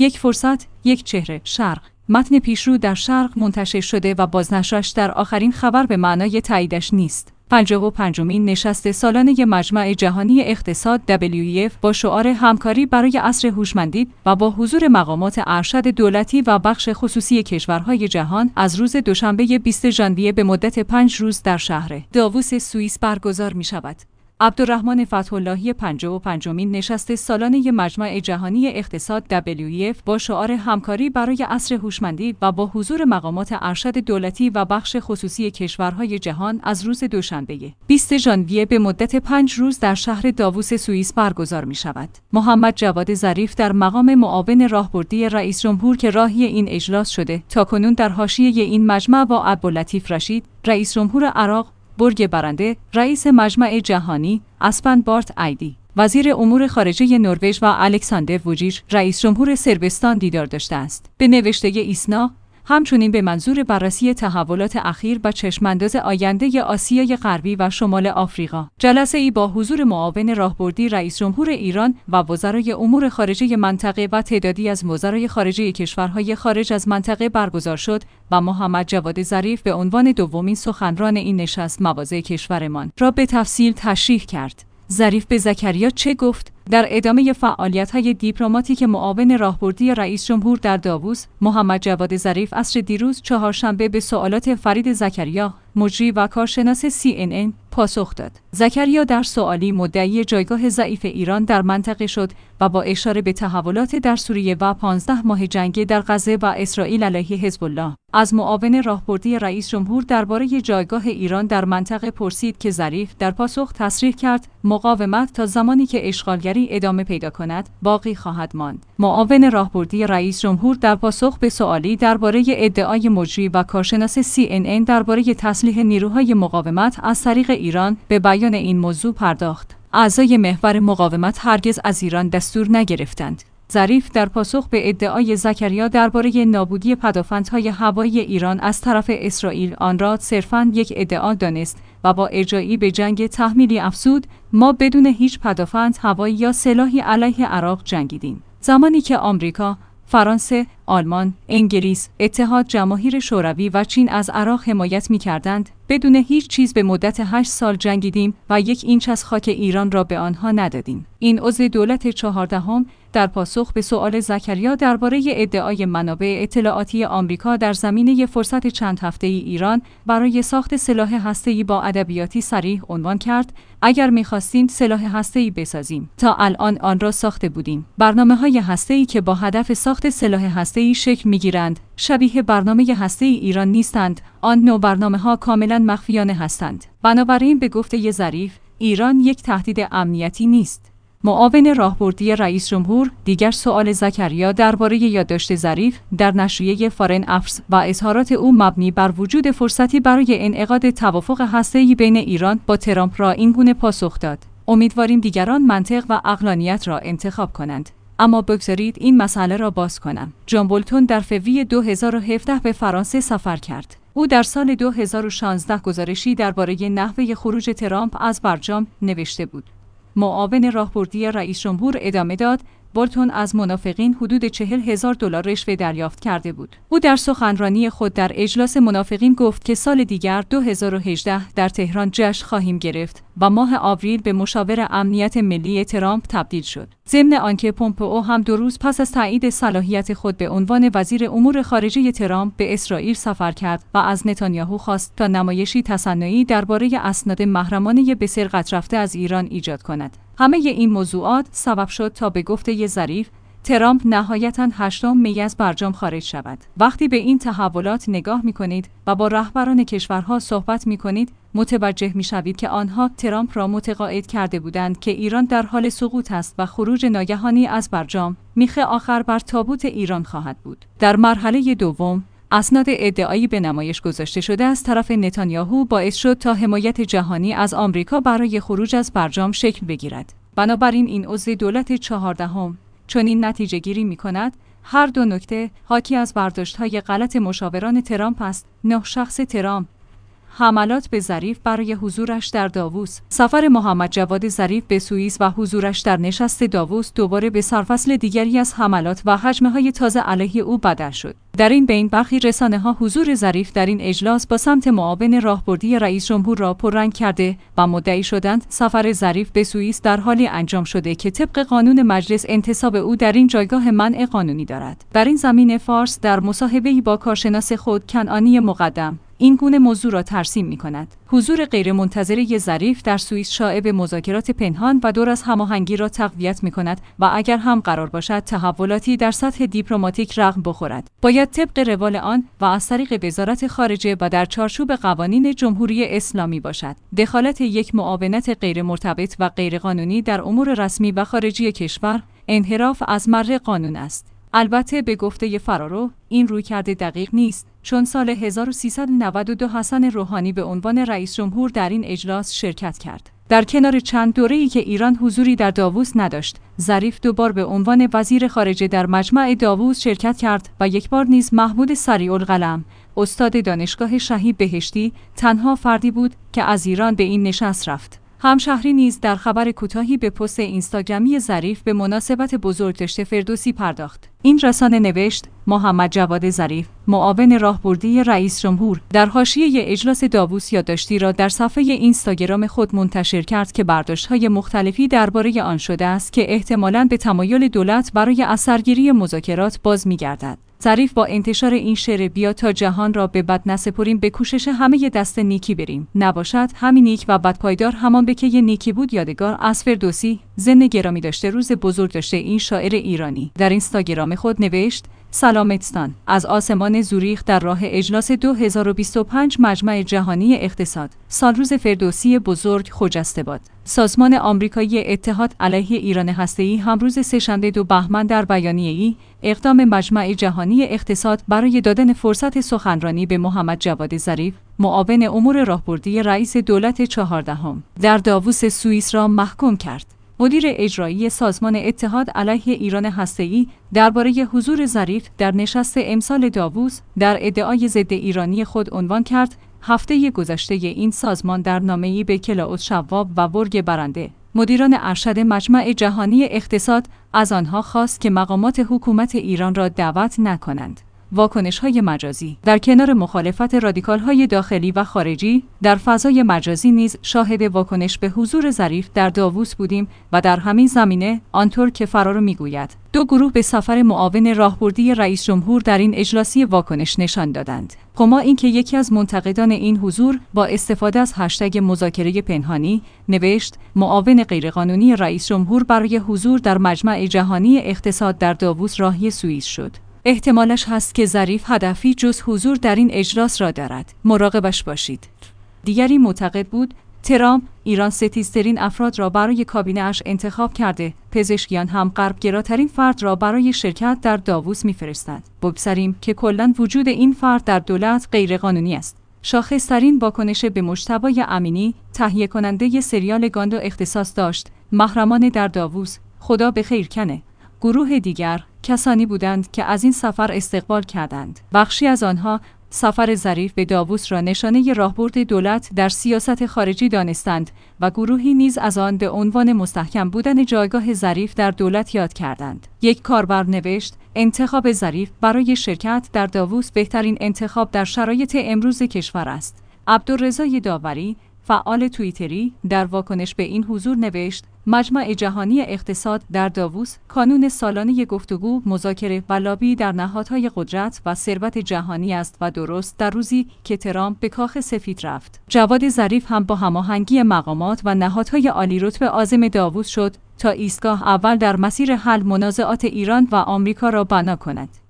یک فرصت، یک چهره، شرق. متن پیشرو در شرق منتشر شده و بازنشرش در آخرین خبر به معنای تاییدش نیست. 55مین نشست سالانه مجمع جهانی اقتصاد WEF با شعار همکاری برای عصر هوشمندی و با حضور مقامات ارشد دولتی و بخش خصوصی کشورهای جهان از روز دوشنبه 20 ژانویه به مدت 5 روز در شهر داووس سوئیس برگزار می‌شود. عبدالرحمن فتح‌اللهی 55مین نشست سالانه مجمع جهانی اقتصاد WEF با شعار همکاری برای عصر هوشمندی و با حضور مقامات ارشد دولتی و بخش خصوصی کشورهای جهان از روز دوشنبه 20 ژانویه به مدت 5 روز در شهر داووس سوئیس برگزار می شود. محمد جواد ظریف در مقام معاون راهبردی رئیس جمهور که راهی این اجلاس شده، تاکنون در حاشیه این مجمع با عبداللطیف رشید، رئیس جمهور عراق، برگ برنده، رئیس مجمع جهانی، اسپن بارت ایدی، وزیر امور خارجه نروژ و الکساندر ووچیچ، رئیس جمهور صربستان دیدار داشته است. به نوشته ایسنا، همچنین به منظور بررسی تحولات اخیر و چشمانداز آینده آسیای غربی و شمال آفریقا، جلسه‌ای با حضور معاون راهبردی رئیس جمهور ایران و وزرای امور خارجه منطقه و تعدادی از وزرای خارجه کشورهای خارج از منطقه برگزار شد و محمد جواد ظریف به عنوان دومین سخنران این نشست مواضع کشورمان را به تفصیل تشریح کرد. ظریف به زکریا چه گفت؟ در ادامه فعالیت‌های دیپلماتیک معاون راهبردی رئیس جمهور در داووس، محمد جواد ظریف عصر دیروز چهارشنبه به سوالات فرید زکریا، مجری و کارشناس CNN پاسخ داد. زکریا در سوالی مدعی جایگاه ضعیف ایران در منطقه شد و با اشاره به تحولات در سوریه و 15 ماه جنگ در غزه و اسرائیل علیه حزب الله از معاون راهبردی رئیس جمهور درباره جایگاه ایران در منطقه پرسید که ظریف در پاسخ تصریح کرد مقاومت تا زمانی که اشغالگری ادامه پیدا کند باقی خواهد ماند. معاون راهبردی رئیس جمهور در پاسخ به سوالی درباره ادعای مجری و کارشناس CNN درباره تسلیح نیروهای مقاومت از طریق ایران به بیان این موضوع پرداخت. اعضای محور مقاومت هرگز از ایران دستور نگرفتند. ظریف در پاسخ به ادعای زکریا درباره نابودی پدافندهای هوایی ایران از طرف اسرائیل آن را صرفاً یک ادعا دانست و با ارجاعی به جنگ تحمیلی افزود ما بدون هیچ پدافند هوایی یا سلاحی علیه عراق جنگیدیم. زمانی که آمریکا، فرانسه، آلمان، انگلیس، اتحاد جماهیر شوروی و چین از عراق حمایت می‌کردند، بدون هیچ چیز به مدت 8 سال جنگیدیم و 1 اینچ از خاک ایران را به آنها ندادیم. این عضو دولت 14 در پاسخ به سؤال زکریا درباره ادعای منابع اطلاعاتی آمریکا در زمینه فرصت چند هفته‌ای ایران برای ساخت سلاح هسته‌ای با ادبیاتی صریح عنوان کرد: اگر می‌خواستیم سلاح هسته‌ای بسازیم، تا الان آن را ساخته بودیم. برنامه‌های هسته‌ای که با هدف ساخت سلاح هسته‌ای شکل می‌گیرند، شبیه برنامه هسته‌ای ایران نیستند. آن نوع برنامه‌ها کاملاً مخفیانه هستند. بنابراین به گفته ظریف، ایران یک تهدید امنیتی نیست. معاون راهبردی رئیس جمهور دیگر سؤال زکریا درباره یادداشت ظریف در نشریه فارن افرز و اظهارات او مبنی بر وجود فرصتی برای انعقاد توافق هسته‌ای بین ایران با ترامپ را اینگونه پاسخ داد: امیدواریم دیگران منطق و عقلانیت را انتخاب کنند. اما بگذارید این مسئله را باز کنم. جان بولتون در فوریه 2017 به فرانسه سفر کرد. او در سال 2016 گزارشی درباره نحوه خروج ترامپ از برجام نوشته بود. معاون راهبردی رئیس جمهور ادامه داد: بولتون از منافقین حدود $40,000 رشوه دریافت کرده بود. او در سخنرانی خود در اجلاس منافقین گفت که سال دیگر 2018 در تهران جشن خواهیم گرفت و ماه آوریل به مشاور امنیت ملی ترامپ تبدیل شد. ضمن آنکه پومپئو هم 2 روز پس از تایید صلاحیت خود به عنوان وزیر امور خارجه ترامپ به اسرائیل سفر کرد و از نتانیاهو خواست تا نمایشی تصنعی درباره اسناد محرمانه به سرقت رفته از ایران ایجاد کند. همه این موضوعات سبب شد تا به گفته ظریف ترامپ نهایتاً 8 می از برجام خارج شود. وقتی به این تحولات نگاه می‌کنید و با رهبران کشورها صحبت می‌کنید، متوجه می‌شوید که آنها ترامپ را متقاعد کرده بودند که ایران در حال سقوط است و خروج ناگهانی از برجام میخ آخر بر تابوت ایران خواهد بود. در مرحله دوم، اسناد ادعایی به نمایش گذاشته شده از طرف نتانیاهو باعث شد تا حمایت جهانی از آمریکا برای خروج از برجام شکل بگیرد. بنابراین این عضو دولت 14 چون این نتیجه گیری می کند هر دو نکته حاکی از برداشت‌های غلط مشاوران ترامپ است. 9 شخص ترامپ حملات به ظریف برای حضورش در داووس. سفر محمد جواد ظریف به سوئیس و حضورش در نشست داووس دوباره به سرفصل دیگری از حملات و هجمه‌های تازه علیه او بدل شد. در این بین برخی رسانه‌ها حضور ظریف در این اجلاس با سمت معاون راهبردی رئیس جمهور را پررنگ کرده و مدعی شدند سفر ظریف به سوئیس در حالی انجام شده که طبق قانون مجلس انتصاب او در این جایگاه منع قانونی دارد. در این زمینه فارس در مصاحبه‌ای با کارشناس خود کنعانی مقدم این گونه موضوع را ترسیم می‌کند. حضور غیرمنتظره ظریف در سوئیس شایع به مذاکرات پنهان و دور از هماهنگی را تقویت می‌کند و اگر هم قرار باشد تحولاتی در سطح دیپلماتیک رقم بخورد، باید طبق روال آن و از طریق وزارت خارجه و در چارچوب قوانین جمهوری اسلامی باشد. دخالت یک معاونت غیرمرتبط و غیرقانونی در امور رسمی و خارجی کشور انحراف از مر قانون است. البته به گفته فرارو این رویکرد دقیق نیست، چون سال 1392 حسن روحانی به عنوان رئیس جمهور در این اجلاس شرکت کرد. در کنار چند دوره‌ای که ایران حضوری در داووس نداشت، ظریف دوبار به عنوان وزیر خارجه در مجمع داووس شرکت کرد و یک بار نیز محمود سریع‌القلم، استاد دانشگاه شهید بهشتی، تنها فردی بود که از ایران به این نشست رفت. همشهری نیز در خبر کوتاهی به پست اینستاگرامی ظریف به مناسبت بزرگداشت فردوسی پرداخت. این رسانه نوشت: محمد جواد ظریف، معاون راهبردی رئیس جمهور، در حاشیه اجلاس داووس یادداشتی را در صفحه اینستاگرام خود منتشر کرد که برداشت‌های مختلفی درباره آن شده است که احتمالاً به تمایل دولت برای اثرگیری مذاکرات باز می‌گردد. ظریف با انتشار این شعر بیا تا جهان را به بد نسپریم، به کوشش همه دست نیکی بریم، نباشد همین نیک و بد پایدار همان بکه نیکی بود یادگار از فردوسی. ضمن گرامی داشته روز بزرگ داشته این شاعر ایرانی در اینستاگرام خود نوشت: سلامتستان، از آسمان زوریخ در راه اجلاس 2025 مجمع جهانی اقتصاد. سالروز فردوسی بزرگ خجسته باد. سازمان آمریکایی اتحاد علیه ایران هسته‌ای همروز سه‌شنبه 2 بهمن در بیانیه‌ای اقدام مجمع جهانی اقتصاد برای دادن فرصت سخنرانی به محمد جواد ظریف، معاون امور راهبردی رئیس دولت 14 در داووس سوئیس را محکوم کرد. مدیر اجرایی سازمان اتحاد علیه ایران هسته‌ای درباره حضور ظریف در نشست امسال داووس در ادعای ضد ایرانی خود عنوان کرد: هفته گذشته این سازمان در نامه‌ای به کلاوس شواب و برگ برنده، مدیران ارشد مجمع جهانی اقتصاد، از آنها خواست که مقامات حکومت ایران را دعوت نکنند. واکنش‌های مجازی. در کنار مخالفت رادیکال‌های داخلی و خارجی، در فضای مجازی نیز شاهد واکنش به حضور ظریف در داووس بودیم و در همین زمینه آنطور که فرارو می‌گوید، دو گروه به سفر معاون راهبردی رئیس جمهور در این اجلاسی واکنش نشان دادند. کما اینکه یکی از منتقدان این حضور با استفاده از هشتگ مذاکره پنهانی نوشت: معاون غیرقانونی رئیس جمهور برای حضور در مجمع جهانی اقتصاد در داووس راهی سوئیس شد. احتمالش هست که ظریف هدفی جز حضور در این اجلاس را دارد. مراقبش باشید. دیگری معتقد بود ترامپ ایران ستیزترین افراد را برای کابینه‌اش انتخاب کرده. پزشکیان هم غربگراترین فرد را برای شرکت در داووس می‌فرستند. بگذاریم که کلاً وجود این فرد در دولت غیرقانونی است. شاخص‌ترین واکنش به مجتبی امینی، تهیه کننده سریال گاندو اختصاص داشت: محرمان در داووس، خدا به خیر کنه. گروه دیگر کسانی بودند که از این سفر استقبال کردند. بخشی از آنها سفر ظریف به داووس را نشانه راهبرد دولت در سیاست خارجی دانستند و گروهی نیز از آن به عنوان مستحکم بودن جایگاه ظریف در دولت یاد کردند. یک کاربر نوشت: انتخاب ظریف برای شرکت در داووس بهترین انتخاب در شرایط امروز کشور است. عبدالرضا داوری، فعال توییتری، در واکنش به این حضور نوشت: مجمع جهانی اقتصاد در داووس، کانون سالانه گفتگو، مذاکره و لابی در نهادهای قدرت و ثروت جهانی است و درست در روزی که ترامپ به کاخ سفید رفت. جواد ظریف هم با هماهنگی مقامات و نهادهای عالی‌رتبه عازم داووس شد تا ایستگاه اول در مسیر حل منازعات ایران و آمریکا را بنا کند.